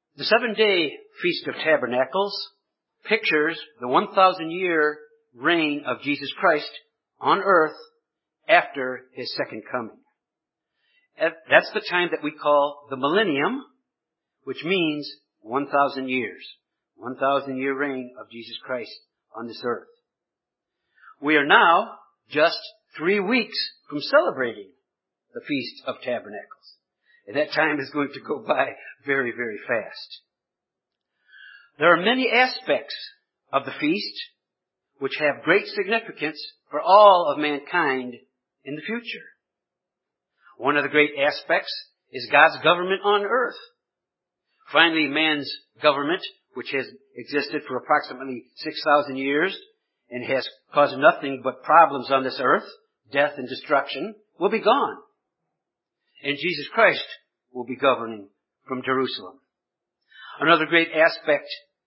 The 7-day Feast of Tabernacles pictures the 1,000-year reign of Jesus Christ on earth after his second coming. That's the time that we call the millennium, which means 1,000 years. 1,000-year reign of Jesus Christ on this earth. We are now just 3 weeks from celebrating the Feast of Tabernacles. And that time is going to go by very, very fast. There are many aspects of the feast which have great significance for all of mankind in the future. One of the great aspects is God's government on earth. Finally, man's government, which has existed for approximately 6,000 years and has caused nothing but problems on this earth, death and destruction, will be gone. And Jesus Christ will be governing from Jerusalem. Another great aspect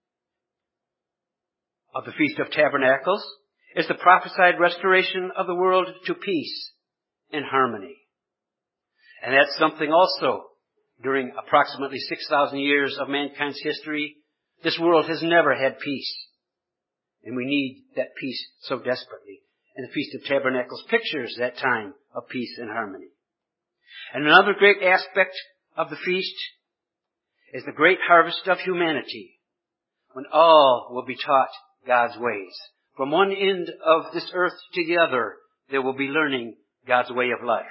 of the Feast of Tabernacles is the prophesied restoration of the world to peace and harmony. And that's something also during approximately 6,000 years of mankind's history. This world has never had peace. And we need that peace so desperately. And the Feast of Tabernacles pictures that time of peace and harmony. And another great aspect of the feast is the great harvest of humanity, when all will be taught God's ways. From one end of this earth to the other, they will be learning God's way of life.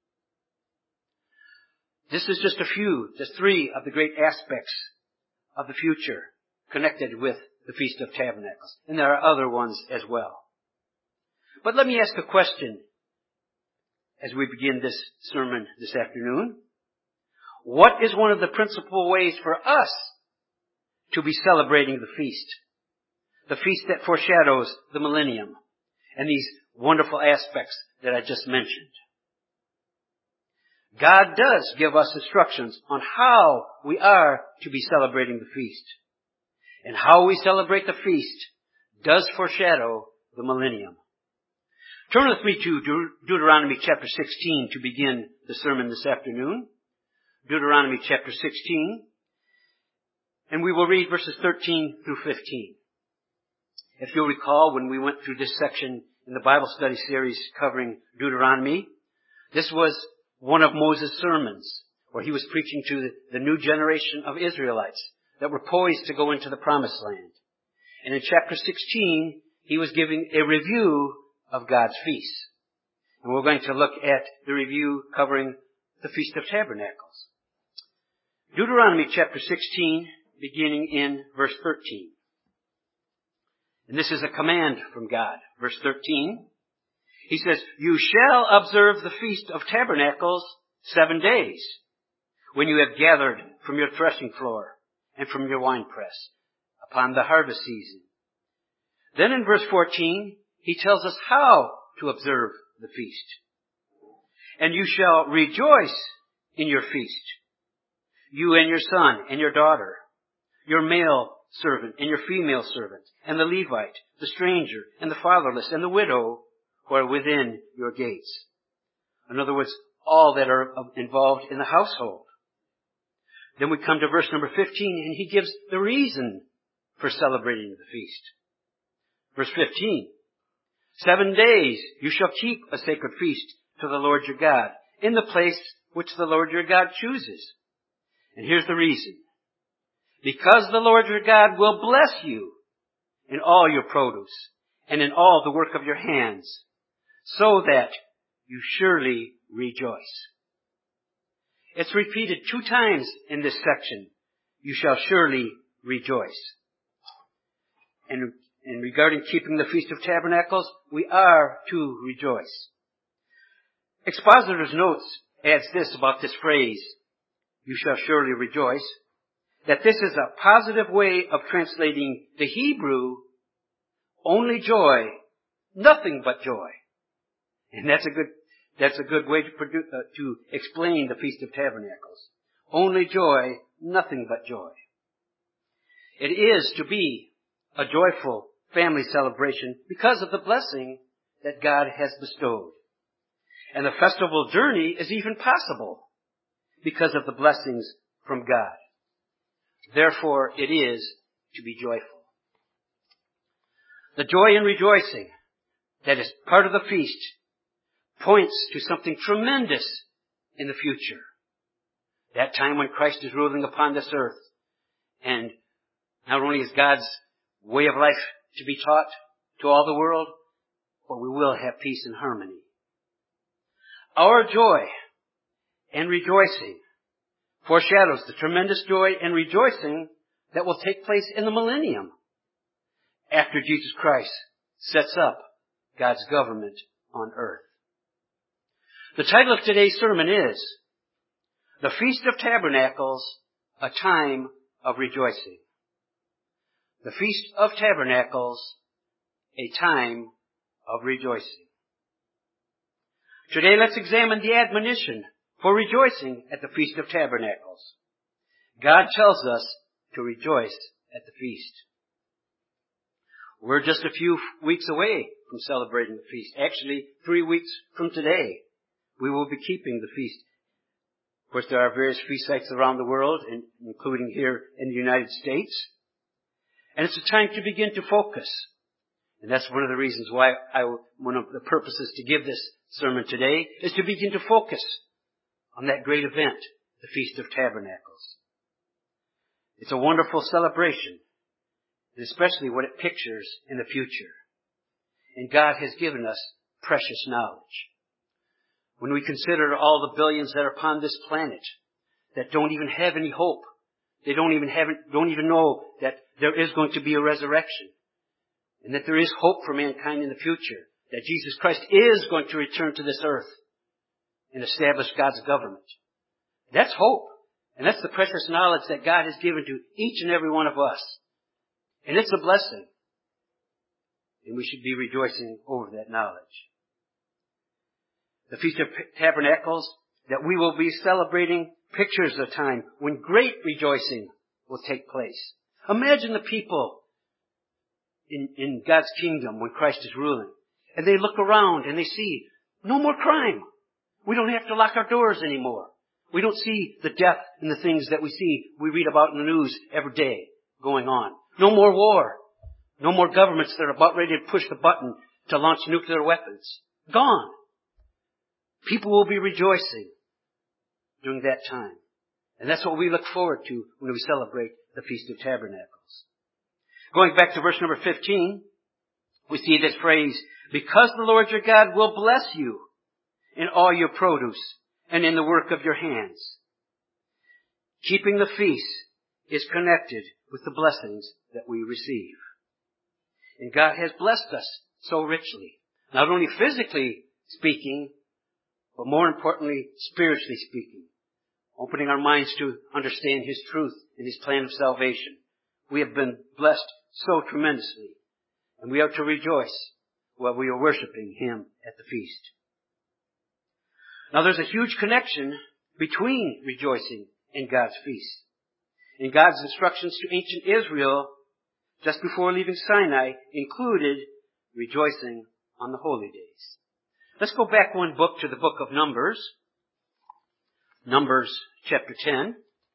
This is just three of the great aspects of the future connected with the Feast of Tabernacles. And there are other ones as well. But let me ask a question as we begin this sermon this afternoon. What is one of the principal ways for us to be celebrating the feast? The feast that foreshadows the millennium and these wonderful aspects that I just mentioned. God does give us instructions on how we are to be celebrating the feast. And how we celebrate the feast does foreshadow the millennium. Turn with me to Deuteronomy chapter 16 to begin the sermon this afternoon. Deuteronomy chapter 16. And we will read verses 13 through 15. If you'll recall, when we went through this section in the Bible study series covering Deuteronomy, this was one of Moses' sermons where he was preaching to the new generation of Israelites that were poised to go into the promised land. And in chapter 16, he was giving a review of God's feasts. And we're going to look at the review covering the Feast of Tabernacles. Deuteronomy chapter 16, beginning in verse 13. And this is a command from God. Verse 13, he says, "You shall observe the Feast of Tabernacles 7 days, when you have gathered from your threshing floor and from your winepress upon the harvest season." Then in verse 14, he tells us how to observe the feast. "And you shall rejoice in your feast, you and your son and your daughter, your male servant and your female servant, and the Levite, the stranger, and the fatherless, and the widow who are within your gates." In other words, all that are involved in the household. Then we come to verse number 15, and he gives the reason for celebrating the feast. Verse 15, "7 days you shall keep a sacred feast to the Lord your God, in the place which the Lord your God chooses." And here's the reason. "Because the Lord your God will bless you in all your produce and in all the work of your hands, so that you surely rejoice." It's repeated 2 times in this section. You shall surely rejoice. And regarding keeping the Feast of Tabernacles, we are to rejoice. Expositor's Notes adds this about this phrase, "You shall surely rejoice," that this is a positive way of translating the Hebrew, "only joy, nothing but joy." And that's a good way to explain the Feast of Tabernacles. Only joy, nothing but joy. It is to be a joyful family celebration because of the blessing that God has bestowed. And the festival journey is even possible because of the blessings from God. Therefore, it is to be joyful. The joy and rejoicing that is part of the feast points to something tremendous in the future. That time when Christ is ruling upon this earth. And not only is God's way of life to be taught to all the world, but we will have peace and harmony. Our joy and rejoicing foreshadows the tremendous joy and rejoicing that will take place in the millennium after Jesus Christ sets up God's government on earth. The title of today's sermon is The Feast of Tabernacles, a Time of Rejoicing. The Feast of Tabernacles, a Time of Rejoicing. Today let's examine the admonition for rejoicing at the Feast of Tabernacles. God tells us to rejoice at the feast. We're just a few weeks away from celebrating the feast. Actually, 3 weeks from today, we will be keeping the feast. Of course, there are various feast sites around the world, including here in the United States. And it's a time to begin to focus. And that's one of the reasons why one of the purposes to give this sermon today is to begin to focus on that great event, the Feast of Tabernacles. It's a wonderful celebration, and especially what it pictures in the future. And God has given us precious knowledge. When we consider all the billions that are upon this planet that don't even have any hope, they don't even know that there is going to be a resurrection, and that there is hope for mankind in the future, that Jesus Christ is going to return to this earth and establish God's government. That's hope. And that's the precious knowledge that God has given to each and every one of us. And it's a blessing. And we should be rejoicing over that knowledge. The Feast of Tabernacles that we will be celebrating pictures of a time when great rejoicing will take place. Imagine the people in God's kingdom when Christ is ruling. And they look around and they see no more crime. We don't have to lock our doors anymore. We don't see the death and the things that we read about in the news every day going on. No more war. No more governments that are about ready to push the button to launch nuclear weapons. Gone. People will be rejoicing during that time. And that's what we look forward to when we celebrate the Feast of Tabernacles. Going back to verse number 15, we see this phrase, because the Lord your God will bless you in all your produce and in the work of your hands. Keeping the feast is connected with the blessings that we receive. And God has blessed us so richly, not only physically speaking, but more importantly, spiritually speaking, opening our minds to understand His truth and His plan of salvation. We have been blessed so tremendously, and we are to rejoice while we are worshiping Him at the feast. Now there's a huge connection between rejoicing and God's feast. In God's instructions to ancient Israel, just before leaving Sinai, included rejoicing on the holy days. Let's go back one book to the book of Numbers. Numbers chapter 10.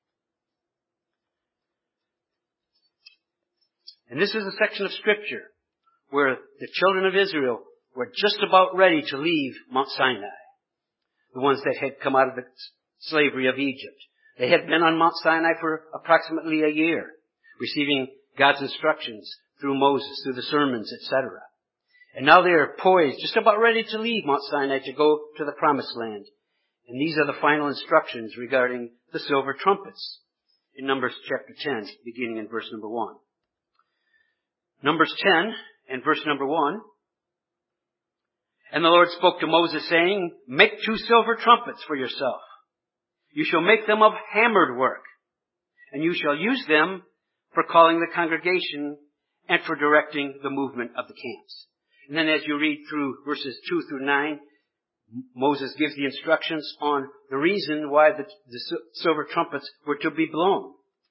And this is a section of Scripture where the children of Israel were just about ready to leave Mount Sinai. The ones that had come out of the slavery of Egypt. They had been on Mount Sinai for approximately a year, receiving God's instructions through Moses, through the sermons, etc. And now they are poised, just about ready to leave Mount Sinai to go to the Promised Land. And these are the final instructions regarding the silver trumpets in Numbers chapter 10, beginning in verse number 1. Numbers 10 and verse number 1. And the Lord spoke to Moses, saying, make 2 silver trumpets for yourself. You shall make them of hammered work, and you shall use them for calling the congregation and for directing the movement of the camps. And then as you read through verses 2 through 9, Moses gives the instructions on the reason why the silver trumpets were to be blown.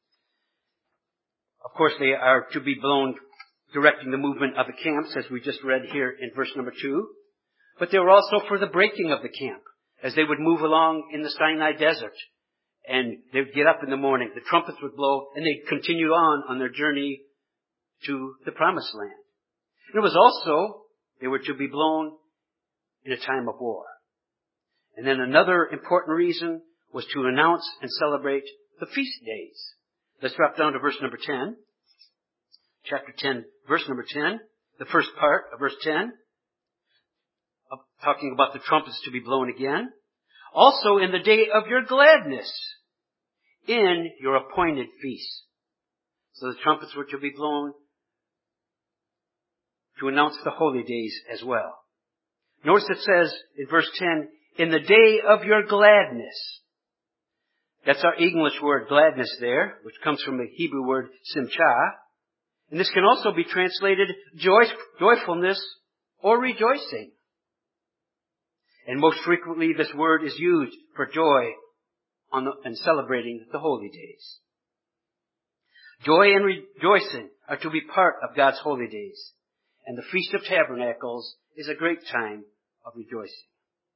Of course, they are to be blown directing the movement of the camps, as we just read here in verse number 2. But they were also for the breaking of the camp, as they would move along in the Sinai desert And they'd get up in the morning, the trumpets would blow, and they'd continue on their journey to the promised land. And it was also, they were to be blown in a time of war. And then another important reason was to announce and celebrate the feast days. Let's drop down to verse number 10. Chapter 10, verse number 10. The first part of verse 10. Talking about the trumpets to be blown again. Also in the day of your gladness, in your appointed feast. So the trumpets were to be blown to announce the holy days as well. Notice it says in verse 10, in the day of your gladness. That's our English word gladness there, which comes from the Hebrew word simcha. And this can also be translated joyfulness or rejoicing. And most frequently this word is used for joy and celebrating the holy days. Joy and rejoicing are to be part of God's holy days. And the Feast of Tabernacles is a great time of rejoicing.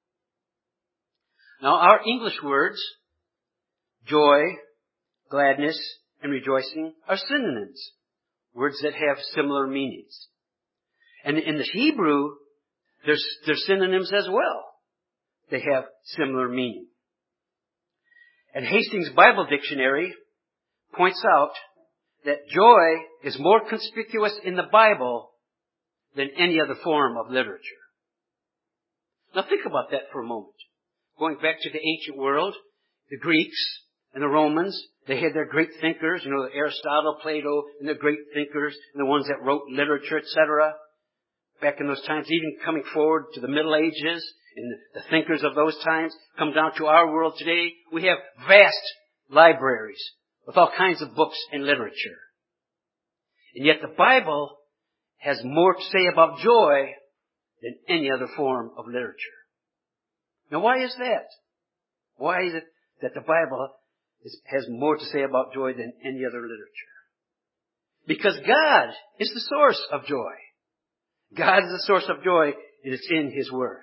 Now our English words, joy, gladness, and rejoicing are synonyms. Words that have similar meanings. And in the Hebrew, they're synonyms as well. They have similar meaning. And Hastings Bible Dictionary points out that joy is more conspicuous in the Bible than any other form of literature. Now think about that for a moment. Going back to the ancient world, the Greeks and the Romans, they had their great thinkers, Aristotle, Plato, and the great thinkers, and the ones that wrote literature, etc. Back in those times, even coming forward to the Middle Ages, and the thinkers of those times come down to our world today. We have vast libraries with all kinds of books and literature. And yet the Bible has more to say about joy than any other form of literature. Now why is that? Why is it that the Bible has more to say about joy than any other literature? Because God is the source of joy. God is the source of joy, and it's in His Word.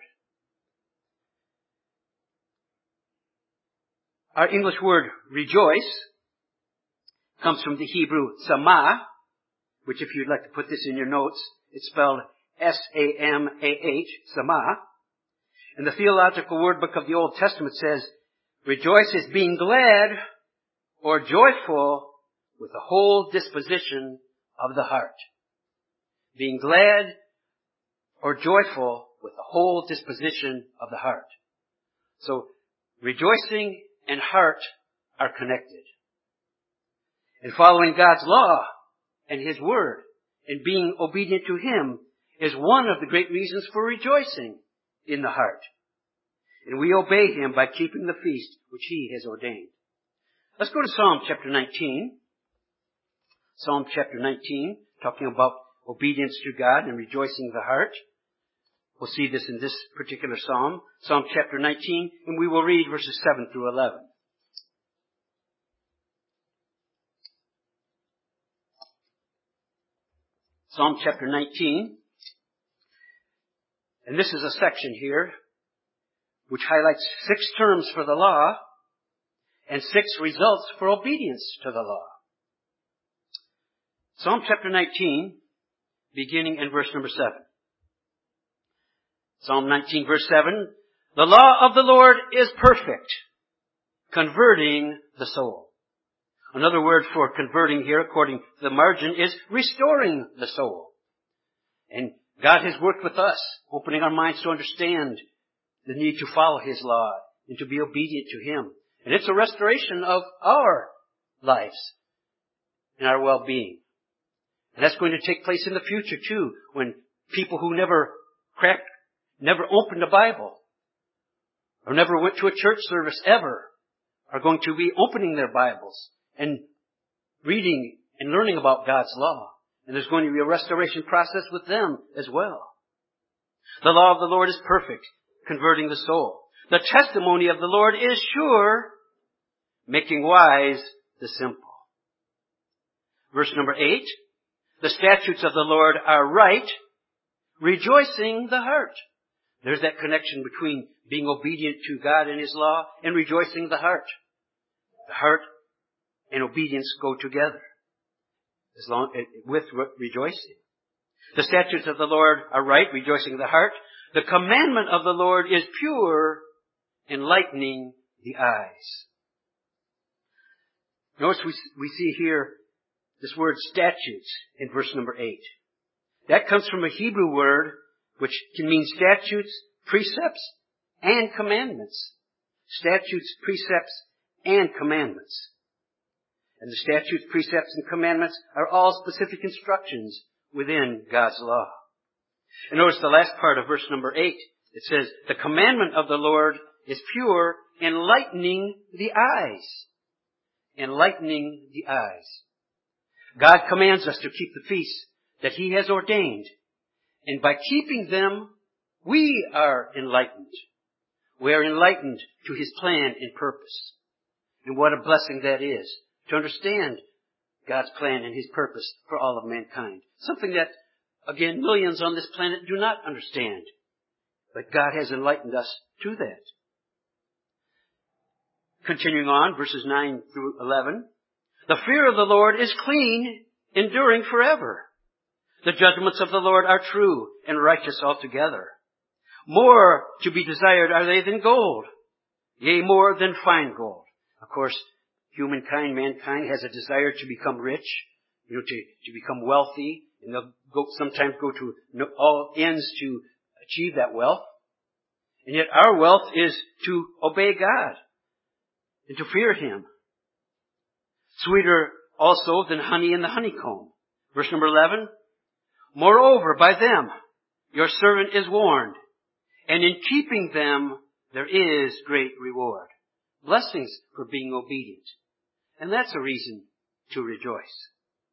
Our English word rejoice comes from the Hebrew samah, which if you'd like to put this in your notes, it's spelled S-A-M-A-H, samah. And the Theological Word Book of the Old Testament says, rejoice is being glad or joyful with the whole disposition of the heart. Being glad or joyful with the whole disposition of the heart. So, rejoicing and heart are connected. And following God's law and His Word and being obedient to Him is one of the great reasons for rejoicing in the heart. And we obey Him by keeping the feast which He has ordained. Let's go to Psalm chapter 19. Psalm chapter 19, talking about obedience to God and rejoicing the heart. We'll see this in this particular psalm, Psalm chapter 19, and we will read verses 7 through 11. Psalm chapter 19, and this is a section here which highlights 6 terms for the law and 6 results for obedience to the law. Psalm chapter 19, beginning in verse number 7. Psalm 19 verse 7, the law of the Lord is perfect, converting the soul. Another word for converting here, according to the margin, is restoring the soul. And God has worked with us, opening our minds to understand the need to follow His law and to be obedient to Him. And it's a restoration of our lives and our well-being. And that's going to take place in the future too, when people who never opened a Bible or never went to a church service ever are going to be opening their Bibles and reading and learning about God's law. And there's going to be a restoration process with them as well. The law of the Lord is perfect, converting the soul. The testimony of the Lord is sure, making wise the simple. Verse number 8, the statutes of the Lord are right, rejoicing the heart. There's that connection between being obedient to God and His law and rejoicing the heart. The heart and obedience go together, with rejoicing. The statutes of the Lord are right, rejoicing the heart. The commandment of the Lord is pure, enlightening the eyes. Notice we see here this word statutes in verse number 8. That comes from a Hebrew word which can mean statutes, precepts, and commandments. Statutes, precepts, and commandments. And the statutes, precepts, and commandments are all specific instructions within God's law. And notice the last part of verse number 8. It says, the commandment of the Lord is pure, enlightening the eyes. Enlightening the eyes. God commands us to keep the feasts that He has ordained. And by keeping them, we are enlightened. We are enlightened to His plan and purpose. And what a blessing that is, to understand God's plan and His purpose for all of mankind. Something that, again, millions on this planet do not understand. But God has enlightened us to that. Continuing on, verses 9 through 11. The fear of the Lord is clean, enduring forever. The judgments of the Lord are true and righteous altogether. More to be desired are they than gold, yea, more than fine gold. Of course, mankind has a desire to become rich, to become wealthy, and they'll sometimes go to all ends to achieve that wealth. And yet our wealth is to obey God and to fear Him. Sweeter also than honey in the honeycomb. Verse number 11. Moreover, by them your servant is warned, and in keeping them there is great reward. Blessings for being obedient. And that's a reason to rejoice.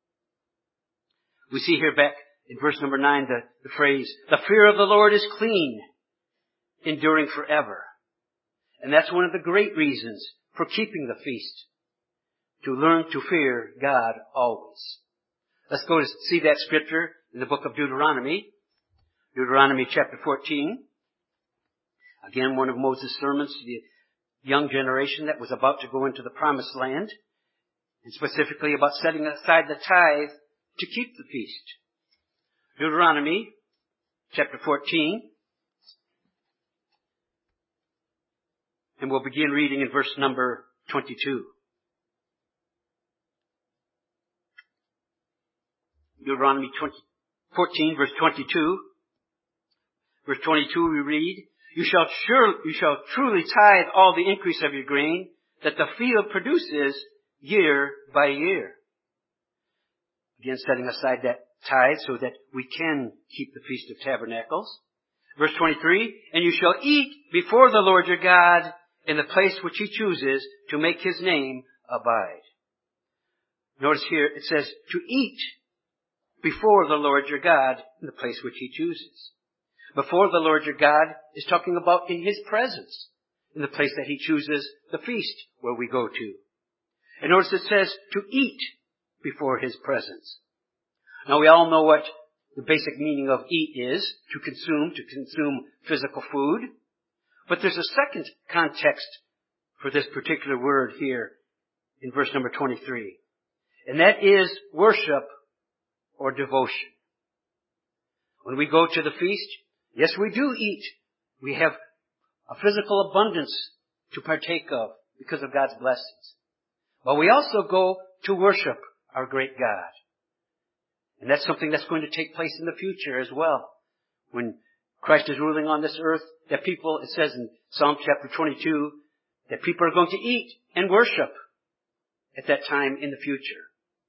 We see here back in verse number 9 the phrase, the fear of the Lord is clean, enduring forever. And that's one of the great reasons for keeping the feast, to learn to fear God always. Let's go to see that scripture in the book of Deuteronomy. Deuteronomy chapter 14. Again, one of Moses' sermons to the young generation that was about to go into the promised land, and specifically about setting aside the tithe to keep the feast. Deuteronomy chapter 14. And we'll begin reading in verse number 22. Deuteronomy 14, verse 22. Verse 22 we read, You shall truly tithe all the increase of your grain that the field produces year by year. Again, setting aside that tithe so that we can keep the Feast of Tabernacles. Verse 23, And you shall eat before the Lord your God in the place which He chooses to make His name abide. Notice here it says to eat before the Lord your God in the place which He chooses. Before the Lord your God is talking about in His presence, in the place that He chooses, the feast where we go to. And notice it says to eat before His presence. Now we all know what the basic meaning of eat is, to consume physical food. But there's a second context for this particular word here in verse number 23. And that is worship or devotion. When we go to the feast, yes, we do eat. We have a physical abundance to partake of because of God's blessings. But we also go to worship our great God. And that's something that's going to take place in the future as well. When Christ is ruling on this earth, that people, it says in Psalm chapter 22, that people are going to eat and worship at that time in the future.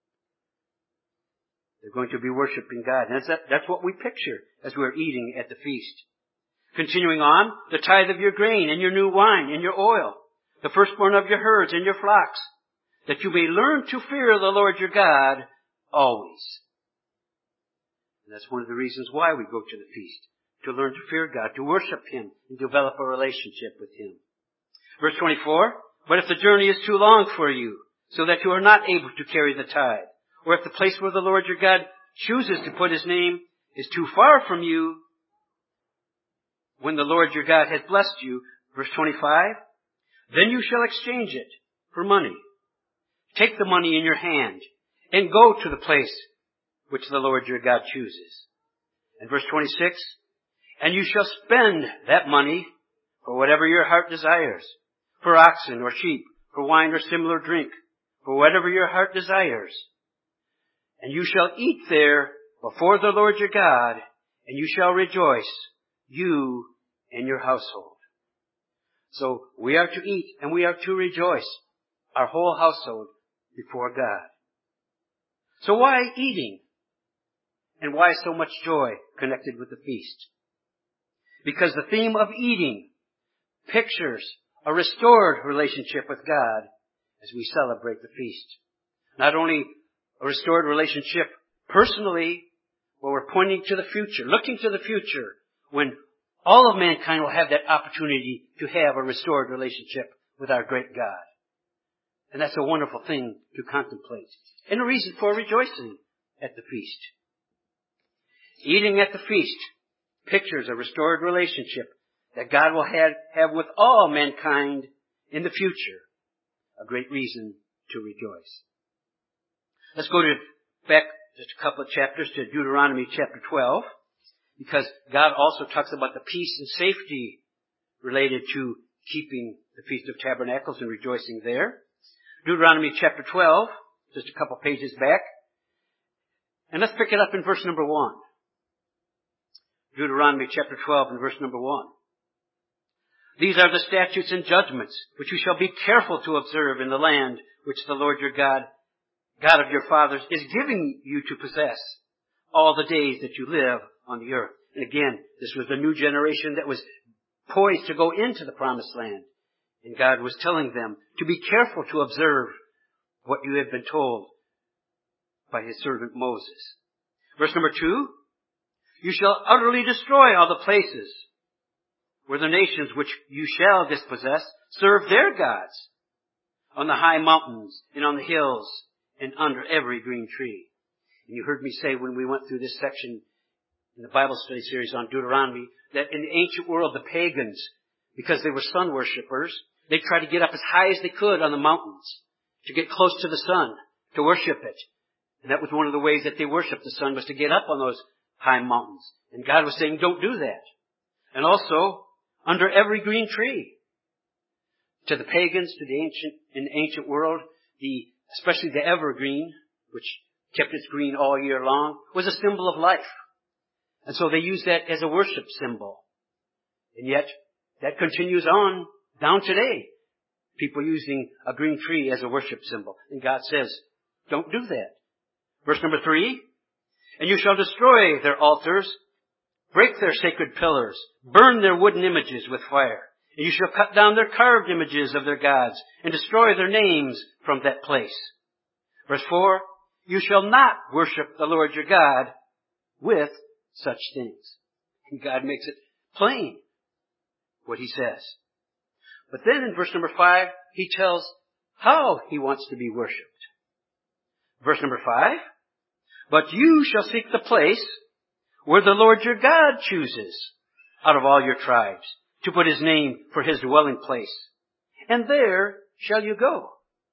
They're going to be worshiping God. And that's what we picture as we're eating at the feast. Continuing on, the tithe of your grain and your new wine and your oil, the firstborn of your herds and your flocks, that you may learn to fear the Lord your God always. And that's one of the reasons why we go to the feast, to learn to fear God, to worship Him, and develop a relationship with Him. Verse 24, But if the journey is too long for you, so that you are not able to carry the tithe, or if the place where the Lord your God chooses to put His name is too far from you, when the Lord your God has blessed you, verse 25, then you shall exchange it for money, take the money in your hand and go to the place which the Lord your God chooses. And verse 26, and you shall spend that money for whatever your heart desires, for oxen or sheep, for wine or similar drink, for whatever your heart desires. And you shall eat there before the Lord your God, and you shall rejoice, you and your household. So we are to eat and we are to rejoice, our whole household, before God. So why eating? And why so much joy connected with the feast? Because the theme of eating pictures a restored relationship with God as we celebrate the feast. Not only a restored relationship personally, but we're pointing to the future, looking to the future, when all of mankind will have that opportunity to have a restored relationship with our great God. And that's a wonderful thing to contemplate, and a reason for rejoicing at the feast. Eating at the feast pictures a restored relationship that God will have with all mankind in the future. A great reason to rejoice. Let's go back just a couple of chapters to Deuteronomy chapter 12, because God also talks about the peace and safety related to keeping the Feast of Tabernacles and rejoicing there. Deuteronomy chapter 12, just a couple pages back. And let's pick it up in verse number 1. Deuteronomy chapter 12 and verse number 1. These are the statutes and judgments which you shall be careful to observe in the land which the Lord your God of your fathers, is giving you to possess all the days that you live on the earth. And again, this was the new generation that was poised to go into the promised land. And God was telling them to be careful to observe what you have been told by his servant Moses. Verse number 2, you shall utterly destroy all the places where the nations which you shall dispossess serve their gods, on the high mountains and on the hills and under every green tree. And you heard me say when we went through this section in the Bible study series on Deuteronomy, that in the ancient world, the pagans, because they were sun worshippers, they tried to get up as high as they could on the mountains to get close to the sun, to worship it. And that was one of the ways that they worshiped the sun, was to get up on those high mountains. And God was saying, don't do that. And also, under every green tree. To the pagans, in the ancient world, especially the evergreen, which kept its green all year long, was a symbol of life. And so they used that as a worship symbol. And yet, that continues on down today. People using a green tree as a worship symbol. And God says, don't do that. Verse number 3, and you shall destroy their altars, break their sacred pillars, burn their wooden images with fire. And you shall cut down their carved images of their gods, and destroy their names from that place. Verse 4, you shall not worship the Lord your God with such things. And God makes it plain what he says. But then in verse number 5, he tells how he wants to be worshipped. Verse number 5, but you shall seek the place where the Lord your God chooses out of all your tribes to put his name for his dwelling place. And there shall you go.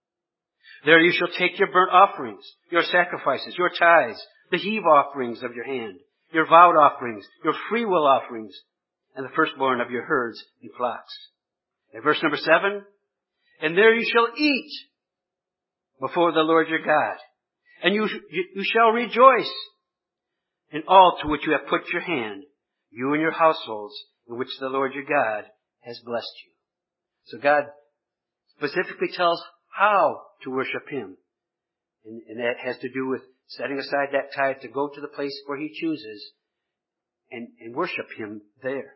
There you shall take your burnt offerings, your sacrifices, your tithes, the heave offerings of your hand, your vowed offerings, your freewill offerings, and the firstborn of your herds and flocks. And verse number 7, and there you shall eat before the Lord your God, and you shall rejoice in all to which you have put your hand, you and your households, in which the Lord your God has blessed you. So God specifically tells how to worship him. And that has to do with setting aside that tithe to go to the place where he chooses and worship him there.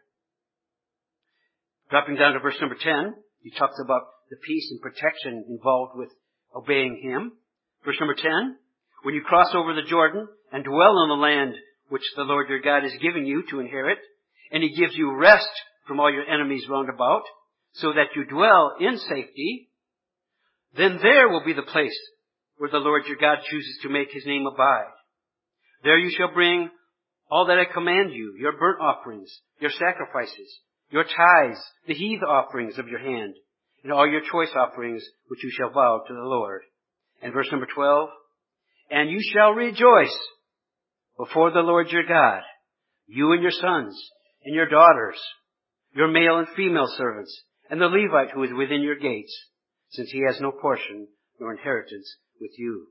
Dropping down to verse number 10, he talks about the peace and protection involved with obeying him. Verse number 10, when you cross over the Jordan and dwell in the land which the Lord your God is giving you to inherit, and he gives you rest from all your enemies round about, so that you dwell in safety, then there will be the place where the Lord your God chooses to make his name abide. There you shall bring all that I command you, your burnt offerings, your sacrifices, your tithes, the heave offerings of your hand, and all your choice offerings which you shall vow to the Lord. And verse number 12, and you shall rejoice before the Lord your God, you and your sons and your daughters, your male and female servants, and the Levite who is within your gates, since he has no portion nor inheritance with you.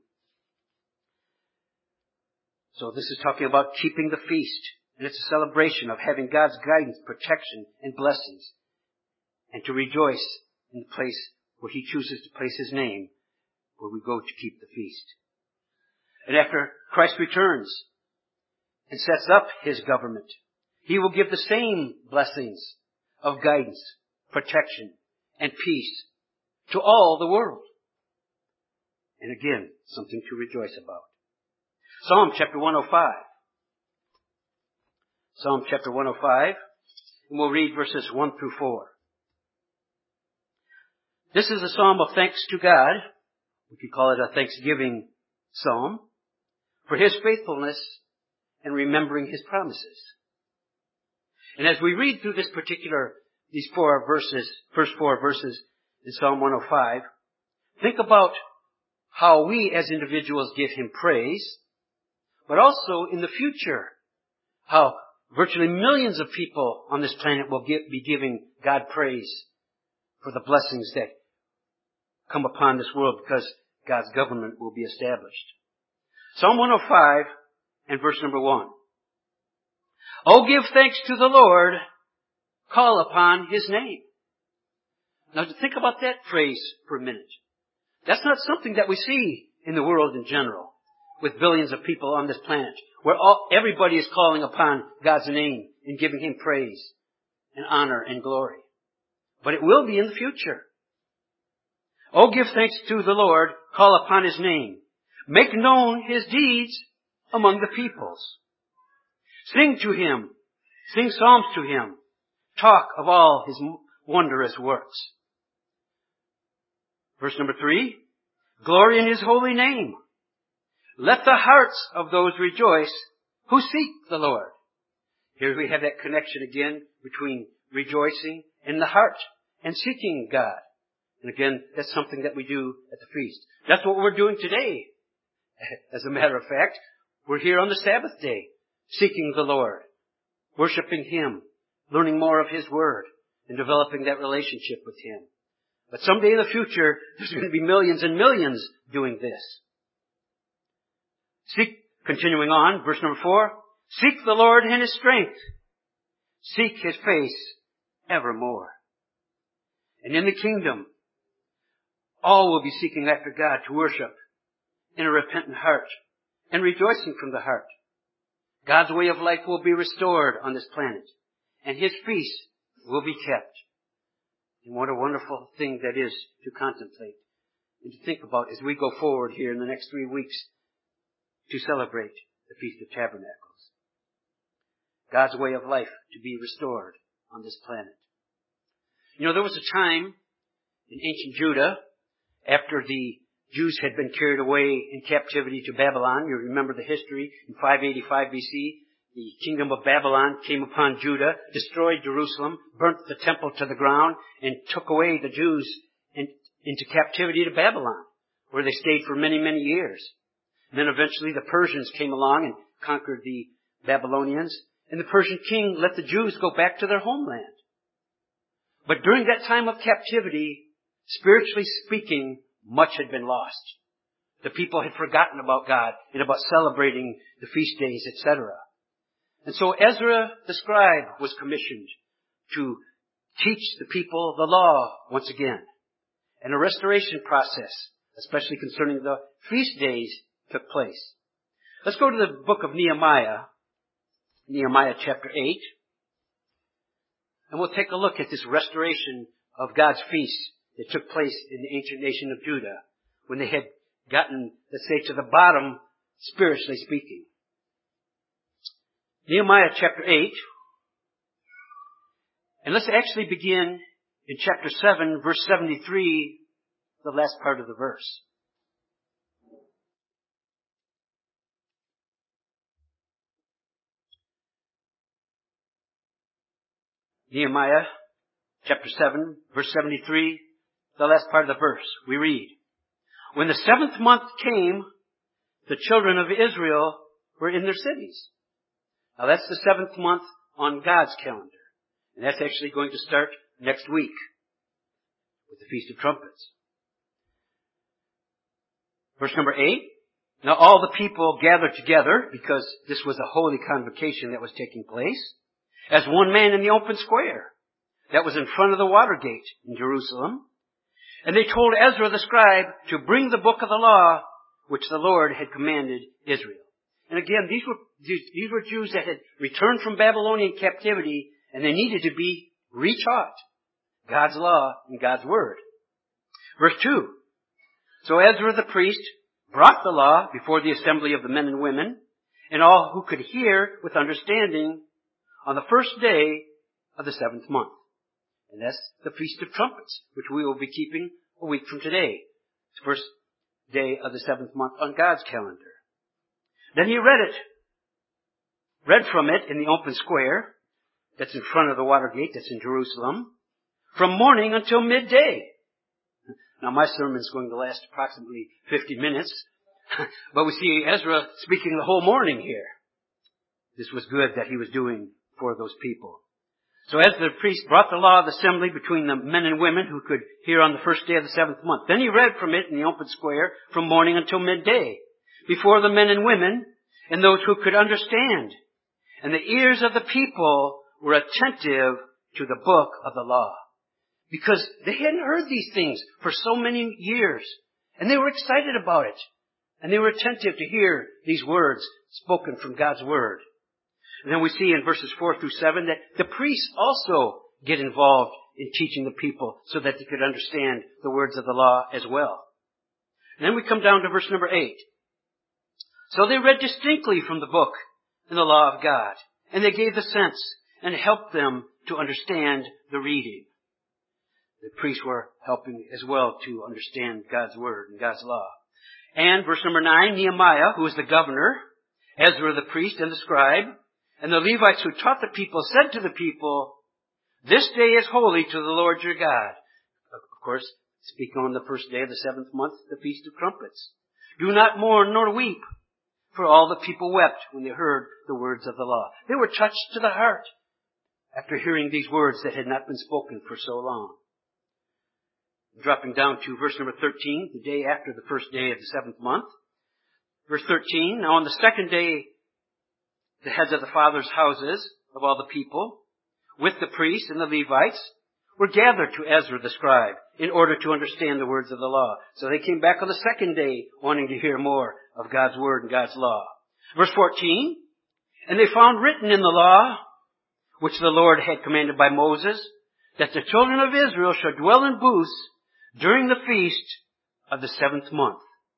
So this is talking about keeping the feast, and it's a celebration of having God's guidance, protection, and blessings, and to rejoice in the place where he chooses to place his name, where we go to keep the feast. And after Christ returns and sets up his government, he will give the same blessings of guidance, protection, and peace to all the world. And again, something to rejoice about. Psalm chapter 105. Psalm chapter 105, and we'll read verses 1 through 4. This is a psalm of thanks to God. We could call it a thanksgiving psalm for his faithfulness and remembering his promises. And as we read through these first four verses in Psalm 105, think about how we as individuals give him praise, but also in the future, how virtually millions of people on this planet will be giving God praise for the blessings that come upon this world because God's government will be established. Psalm 105 and verse number 1. Oh, give thanks to the Lord, call upon his name. Now think about that phrase for a minute. That's not something that we see in the world in general, with billions of people on this planet, where everybody is calling upon God's name and giving him praise and honor and glory. But it will be in the future. Oh, give thanks to the Lord, call upon his name. Make known his deeds among the peoples. Sing to him, sing psalms to him. Talk of all his wondrous works. Verse number 3, glory in his holy name. Let the hearts of those rejoice who seek the Lord. Here we have that connection again between rejoicing in the heart and seeking God. And again, that's something that we do at the feast. That's what we're doing today. As a matter of fact, we're here on the Sabbath day, seeking the Lord, worshiping him, learning more of his word, and developing that relationship with him. But someday in the future, there's going to be millions and millions doing this. Continuing on, verse number 4, seek the Lord in his strength. Seek his face evermore. And in the kingdom, all will be seeking after God to worship in a repentant heart and rejoicing from the heart. God's way of life will be restored on this planet, and his feast will be kept. And what a wonderful thing that is to contemplate and to think about as we go forward here in the next 3 weeks to celebrate the Feast of Tabernacles. God's way of life to be restored on this planet. You know, there was a time in ancient Judah, after the Jews had been carried away in captivity to Babylon. You remember the history. In 585 BC, the kingdom of Babylon came upon Judah, destroyed Jerusalem, burnt the temple to the ground, and took away the Jews into captivity to Babylon, where they stayed for many, many years. And then eventually the Persians came along and conquered the Babylonians, and the Persian king let the Jews go back to their homeland. But during that time of captivity, spiritually speaking, much had been lost. The people had forgotten about God and about celebrating the feast days, etc. And so Ezra the scribe was commissioned to teach the people the law once again. And a restoration process, especially concerning the feast days, took place. Let's go to the book of Nehemiah, Nehemiah chapter 8. And we'll take a look at this restoration of God's feasts that took place in the ancient nation of Judah when they had gotten, let's say, to the bottom, spiritually speaking. Nehemiah chapter 8. And let's actually begin in chapter 7, verse 73, the last part of the verse. Nehemiah chapter 7, verse 73, the last part of the verse. We read, When the 7th month came, the children of Israel were in their cities. Now that's the 7th month on God's calendar. And that's actually going to start next week with the Feast of Trumpets. Verse number 8. Now all the people gathered together, because this was a holy convocation that was taking place, as one man in the open square that was in front of the water gate in Jerusalem. And they told Ezra the scribe to bring the book of the law which the Lord had commanded Israel. And again, these were Jews that had returned from Babylonian captivity, and they needed to be retaught God's law and God's word. Verse 2. So Ezra the priest brought the law before the assembly of the men and women, and all who could hear with understanding, on the first day of the 7th month. And that's the Feast of Trumpets, which we will be keeping a week from today. It's the first day of the 7th month on God's calendar. Then he read from it in the open square that's in front of the water gate that's in Jerusalem, from morning until midday. Now my sermon is going to last approximately 50 minutes, but we see Ezra speaking the whole morning here. This was good that he was doing for those people. So Ezra the priest brought the law of the assembly between the men and women who could hear on the first day of the 7th month. Then he read from it in the open square from morning until midday, before the men and women and those who could understand. And the ears of the people were attentive to the book of the law, because they hadn't heard these things for so many years, and they were excited about it, and they were attentive to hear these words spoken from God's word. And then we see in verses 4 through 7 that the priests also get involved in teaching the people so that they could understand the words of the law as well. And then we come down to verse number 8. So they read distinctly from the book and the law of God, and they gave the sense and helped them to understand the reading. The priests were helping as well to understand God's word and God's law. And verse number 9, Nehemiah, who was the governor, Ezra the priest and the scribe, and the Levites who taught the people said to the people, "This day is holy to the Lord your God." Of course, speaking on the first day of the 7th month, the Feast of Trumpets. "Do not mourn nor weep," for all the people wept when they heard the words of the law. They were touched to the heart after hearing these words that had not been spoken for so long. Dropping down to verse number 13, the day after the first day of the 7th month. Verse 13, now on the second day, the heads of the fathers' houses of all the people, with the priests and the Levites, were gathered to Ezra the scribe in order to understand the words of the law. So they came back on the second day wanting to hear more of God's word and God's law. Verse 14, and they found written in the law, which the Lord had commanded by Moses, that the children of Israel should dwell in booths during the feast of the 7th month.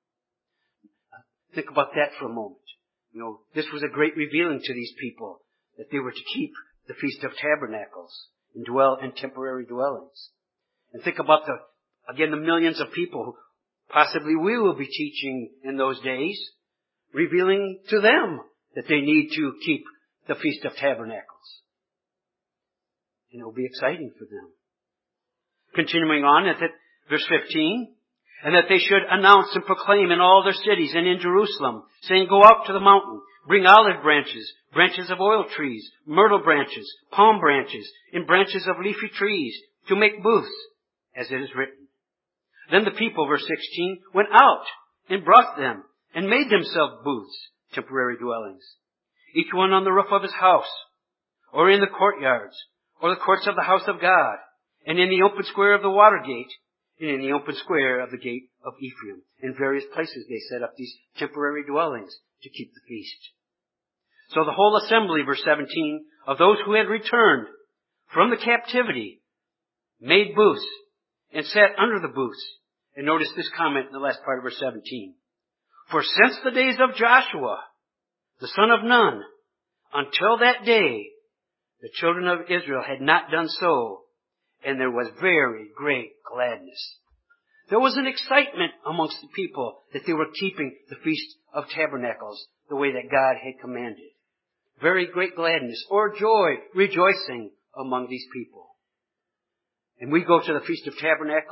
Think about that for a moment. You know, this was a great revealing to these people that they were to keep the Feast of Tabernacles and dwell in temporary dwellings. And think about the millions of people who possibly we will be teaching in those days, revealing to them that they need to keep the Feast of Tabernacles. And it will be exciting for them. Continuing on at verse 15, and that they should announce and proclaim in all their cities and in Jerusalem, saying, "Go out to the mountain, bring olive branches, branches of oil trees, myrtle branches, palm branches, and branches of leafy trees, to make booths, as it is written." Then the people, verse 16, went out and brought them and made themselves booths, temporary dwellings, each one on the roof of his house, or in the courtyards, or the courts of the house of God, and in the open square of the water gate, and in the open square of the gate of Ephraim. In various places they set up these temporary dwellings to keep the feast. So the whole assembly, verse 17, of those who had returned from the captivity made booths and sat under the booths. And notice this comment in the last part of verse 17. For since the days of Joshua, the son of Nun, until that day, the children of Israel had not done so, and there was very great gladness. There was an excitement amongst the people that they were keeping the Feast of Tabernacles the way that God had commanded. Very great gladness or joy, rejoicing among these people. And we go to the Feast of Tabernacles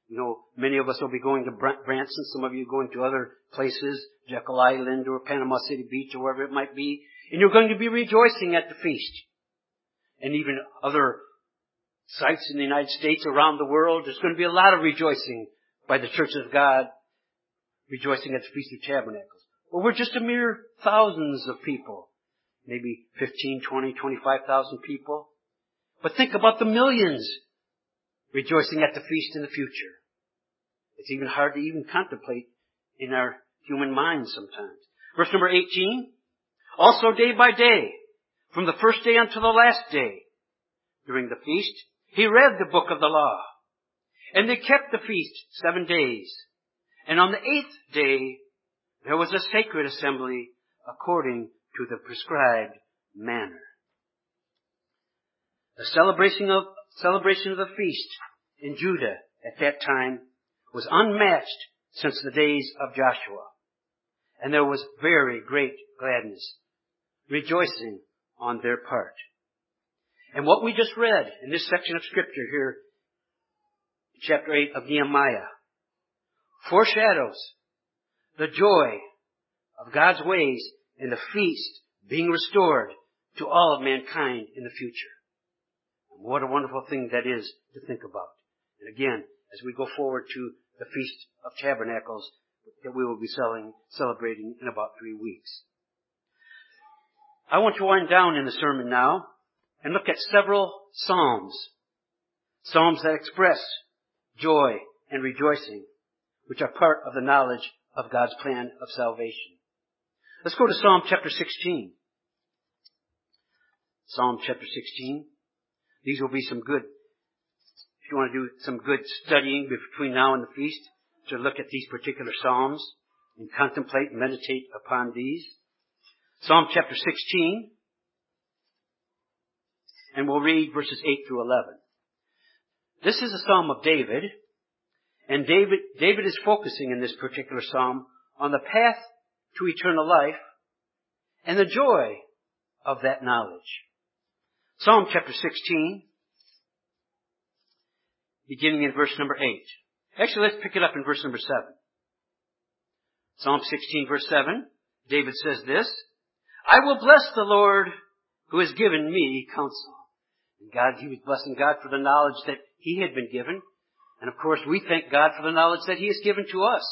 You know, many of us will be going to Branson. Some of you going to other places, Jekyll Island or Panama City Beach or wherever it might be. And you're going to be rejoicing at the feast. And even other sites in the United States, around the world, there's going to be a lot of rejoicing by the churches of God, rejoicing at the Feast of Tabernacles. Well, we're just a mere thousands of people. Maybe 15, 20, 25,000 people. But think about the millions rejoicing at the feast in the future. It's even hard to even contemplate in our human minds sometimes. Verse number 18. Also day by day, from the first day until the last day, during the feast, he read the book of the law. And they kept the feast 7 days. And on the 8th day, there was a sacred assembly according to the prescribed manner. The celebration of the feast in Judah at that time was unmatched since the days of Joshua. And there was very great gladness, rejoicing on their part. And what we just read in this section of Scripture here, chapter 8 of Nehemiah, foreshadows the joy of God's ways and the feast being restored to all of mankind in the future. And what a wonderful thing that is to think about. And again, as we go forward to the Feast of Tabernacles that we will be celebrating in about 3 weeks. I want to wind down in the sermon now and look at several psalms. Psalms that express joy and rejoicing, which are part of the knowledge of God's plan of salvation. Let's go to Psalm chapter 16. Psalm chapter 16. These will be some good, if you want to do some good studying between now and the feast, to look at these particular psalms and contemplate and meditate upon these. Psalm chapter 16. And we'll read verses 8 through 11. This is a psalm of David. And David is focusing in this particular psalm on the path to eternal life and the joy of that knowledge. Psalm chapter 16, beginning in verse number 8. Actually, let's pick it up in verse number 7. Psalm 16, verse 7, David says this, I will bless the Lord who has given me counsel. And God, he was blessing God for the knowledge that he had been given. And of course, we thank God for the knowledge that he has given to us.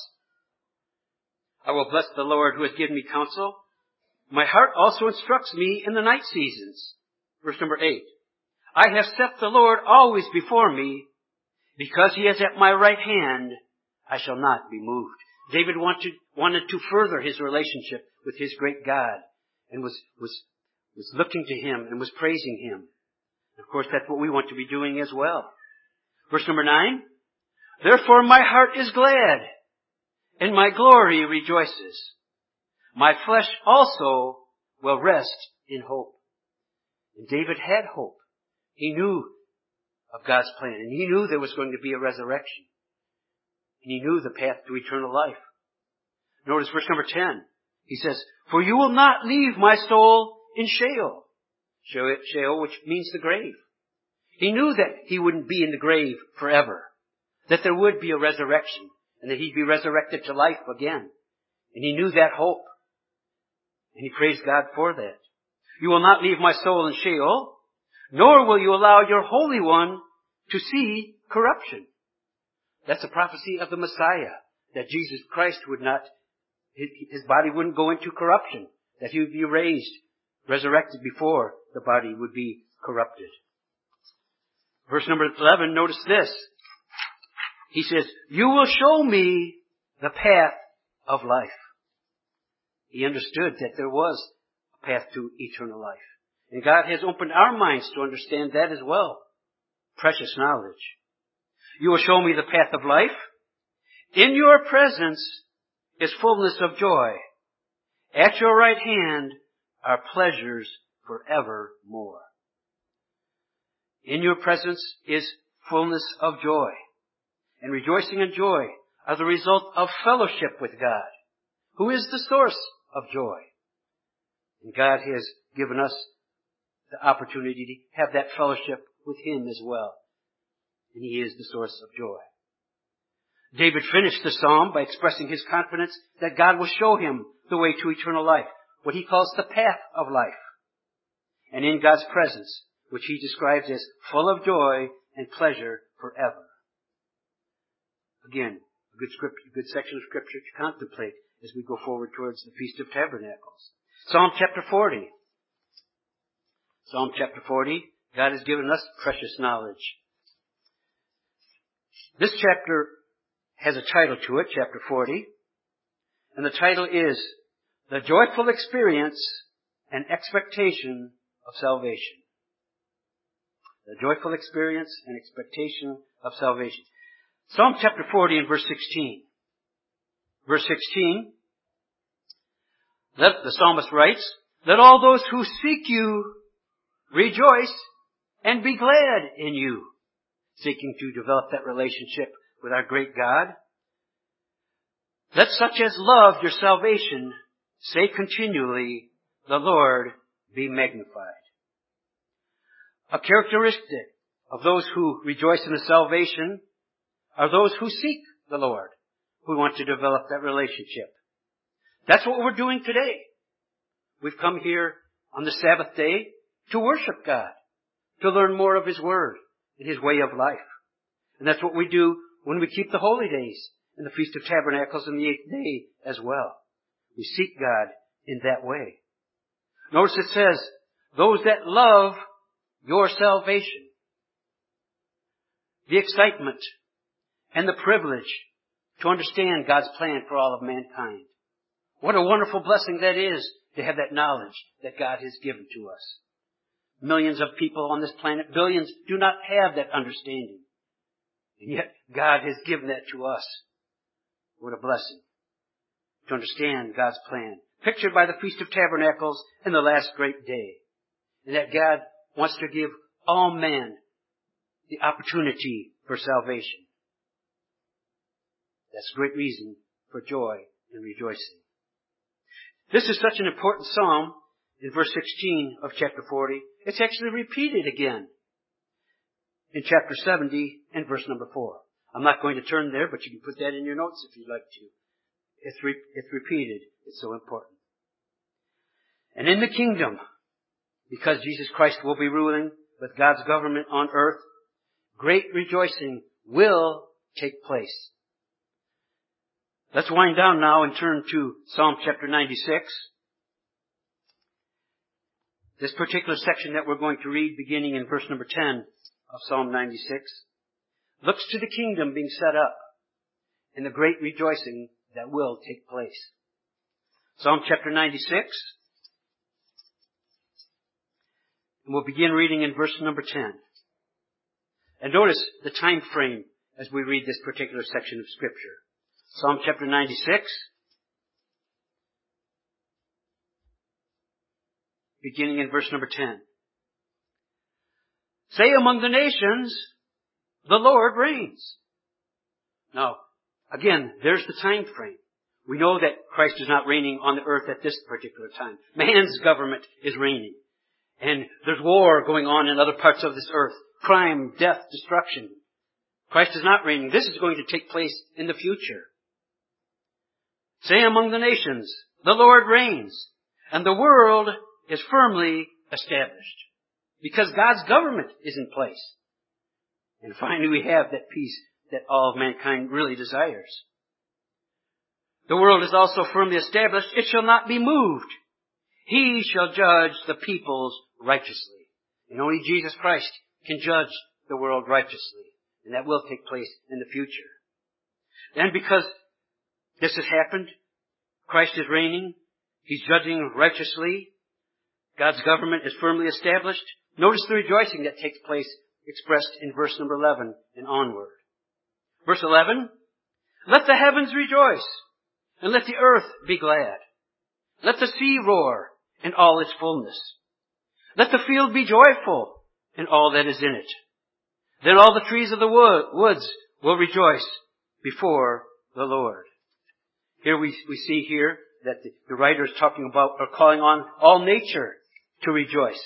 I will bless the Lord who has given me counsel. My heart also instructs me in the night seasons. Verse number 8. I have set the Lord always before me. Because he is at my right hand, I shall not be moved. David wanted to further his relationship with his great God and was looking to him and was praising him. Of course, that's what we want to be doing as well. Verse number 9. Therefore my heart is glad, and my glory rejoices. My flesh also will rest in hope. And David had hope. He knew of God's plan, and he knew there was going to be a resurrection. And he knew the path to eternal life. Notice verse number 10. He says, for you will not leave my soul in Sheol. Sheol, which means the grave. He knew that he wouldn't be in the grave forever. That there would be a resurrection, and that he'd be resurrected to life again. And he knew that hope. And he praised God for that. You will not leave my soul in Sheol, nor will you allow your Holy One to see corruption. That's a prophecy of the Messiah, that Jesus Christ would not, his body wouldn't go into corruption, that he would be raised, resurrected before the body would be corrupted. Verse number 11, notice this. He says, you will show me the path of life. He understood that there was a path to eternal life. And God has opened our minds to understand that as well. Precious knowledge. You will show me the path of life. In your presence is fullness of joy. At your right hand are pleasures forevermore. In your presence is fullness of joy. And rejoicing and joy are the result of fellowship with God, who is the source of joy. And God has given us the opportunity to have that fellowship with him as well. And he is the source of joy. David finished the psalm by expressing his confidence that God will show him the way to eternal life, what he calls the path of life. And in God's presence, which he describes as full of joy and pleasure forever. Again, a good section of Scripture to contemplate as we go forward towards the Feast of Tabernacles. Psalm chapter 40. Psalm chapter 40, God has given us precious knowledge. This chapter has a title to it, chapter 40, and the title is The Joyful Experience and Expectation of Salvation. The joyful experience and expectation of salvation. Psalm chapter 40 and verse 16. Verse 16, the psalmist writes, "Let all those who seek you rejoice and be glad in you." Seeking to develop that relationship with our great God. "Let such as love your salvation say continually, the Lord be magnified." A characteristic of those who rejoice in the salvation are those who seek the Lord, who want to develop that relationship. That's what we're doing today. We've come here on the Sabbath day to worship God, to learn more of His Word and His way of life. And that's what we do when we keep the holy days and the Feast of Tabernacles and the 8th day as well. We seek God in that way. Notice it says, those that love your salvation. The excitement and the privilege to understand God's plan for all of mankind. What a wonderful blessing that is to have that knowledge that God has given to us. Millions of people on this planet, billions, do not have that understanding. And yet God has given that to us. What a blessing to understand God's plan. Pictured by the Feast of Tabernacles and the last great day. And that God wants to give all men the opportunity for salvation. That's a great reason for joy and rejoicing. This is such an important psalm in verse 16 of chapter 40. It's actually repeated again in chapter 70 and verse number 4. I'm not going to turn there, but you can put that in your notes if you'd like to. It's repeated. It's so important. And in the kingdom, because Jesus Christ will be ruling with God's government on earth, great rejoicing will take place. Let's wind down now and turn to Psalm chapter 96. This particular section that we're going to read, beginning in verse number 10 of Psalm 96, looks to the kingdom being set up and the great rejoicing that will take place. Psalm chapter 96, and we'll begin reading in verse number 10. And notice the time frame as we read this particular section of Scripture. Psalm chapter 96, beginning in verse number 10. Say among the nations, the Lord reigns. Now, again, there's the time frame. We know that Christ is not reigning on the earth at this particular time. Man's government is reigning. And there's war going on in other parts of this earth. Crime, death, destruction. Christ is not reigning. This is going to take place in the future. Say among the nations, the Lord reigns, and the world is firmly established. Because God's government is in place. And finally we have that peace that all of mankind really desires. The world is also firmly established. It shall not be moved. He shall judge the peoples righteously. And only Jesus Christ can judge the world righteously. And that will take place in the future. And because this has happened, Christ is reigning. He's judging righteously. God's government is firmly established. Notice the rejoicing that takes place expressed in verse number 11 and onward. Verse 11, let the heavens rejoice, and let the earth be glad. Let the sea roar in all its fullness. Let the field be joyful and all that is in it. Then all the trees of the woods will rejoice before the Lord. Here we see here that the writer is talking about or calling on all nature to rejoice,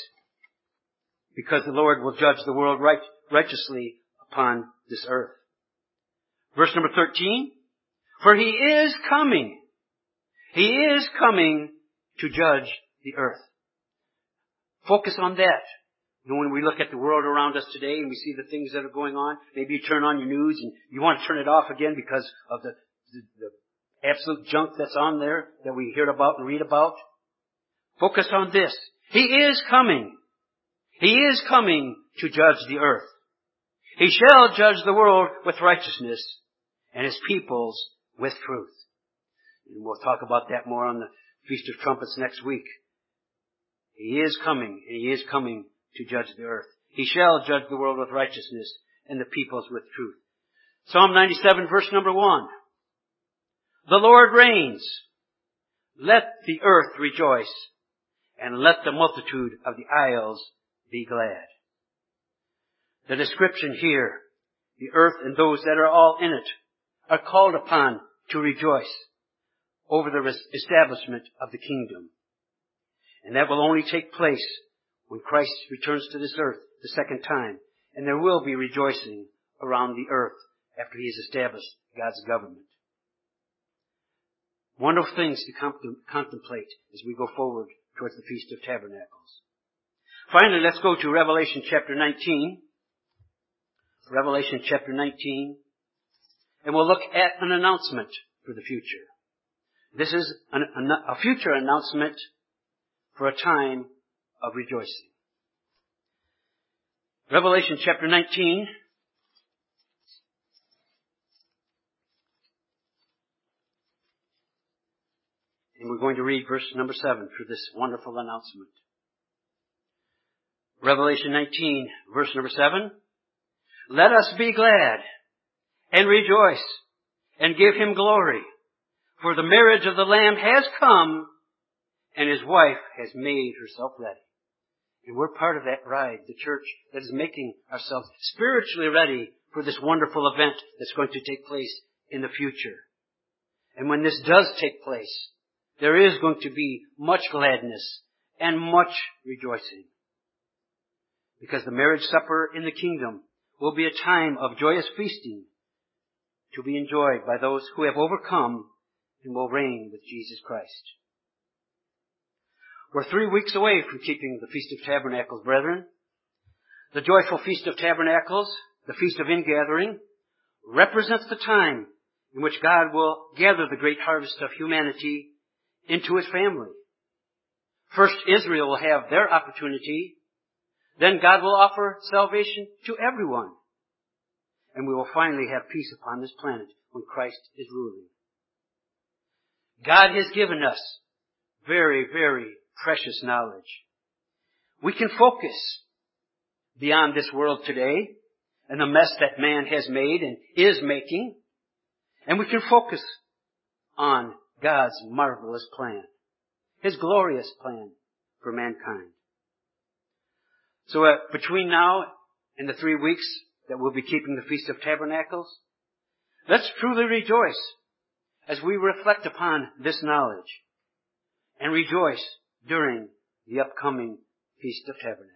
because the Lord will judge the world righteously upon this earth. Verse number 13. For he is coming. He is coming to judge the earth. Focus on that. When we look at the world around us today and we see the things that are going on, maybe you turn on your news and you want to turn it off again because of the absolute junk that's on there that we hear about and read about. Focus on this. He is coming. He is coming to judge the earth. He shall judge the world with righteousness and his peoples with truth. And we'll talk about that more on the Feast of Trumpets next week. He is coming, and he is coming to judge the earth. He shall judge the world with righteousness and the peoples with truth. Psalm 97 verse number 1. The Lord reigns. Let the earth rejoice, and let the multitude of the isles be glad. The description here, the earth and those that are all in it, are called upon to rejoice over the establishment of the kingdom. And that will only take place when Christ returns to this earth the second time. And there will be rejoicing around the earth after he has established God's government. Wonderful things to contemplate as we go forward towards the Feast of Tabernacles. Finally, let's go to Revelation chapter 19. Revelation chapter 19. And we'll look at an announcement for the future. This is a future announcement for a time of rejoicing. Revelation chapter 19. And we're going to read verse number 7 for this wonderful announcement. Revelation 19, verse number 7. Let us be glad and rejoice and give him glory, for the marriage of the Lamb has come, and his wife has made herself ready. And we're part of that bride, the church that is making ourselves spiritually ready for this wonderful event that's going to take place in the future. And when this does take place, there is going to be much gladness and much rejoicing. Because the marriage supper in the kingdom will be a time of joyous feasting to be enjoyed by those who have overcome and will reign with Jesus Christ. We're 3 weeks away from keeping the Feast of Tabernacles, brethren. The joyful Feast of Tabernacles, the Feast of Ingathering, represents the time in which God will gather the great harvest of humanity into his family. First, Israel will have their opportunity. Then God will offer salvation to everyone. And we will finally have peace upon this planet when Christ is ruling. God has given us very, very precious knowledge. We can focus beyond this world today and the mess that man has made and is making. And we can focus on God's marvelous plan, his glorious plan for mankind. So between now and the 3 weeks that we'll be keeping the Feast of Tabernacles, let's truly rejoice as we reflect upon this knowledge and rejoice during the upcoming Feast of Tabernacles.